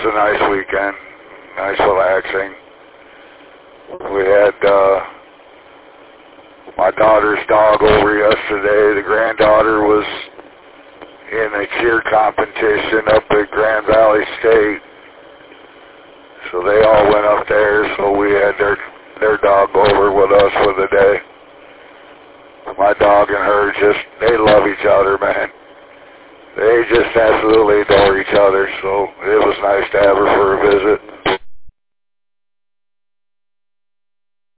was a nice weekend, nice relaxing. We had my daughter's dog over yesterday. The granddaughter was in a cheer competition up at Grand Valley State. So they all went up there, so we had their dog over with us for the day. My dog and her they love each other, man. They just absolutely adore each other, so it was nice to have her for a visit.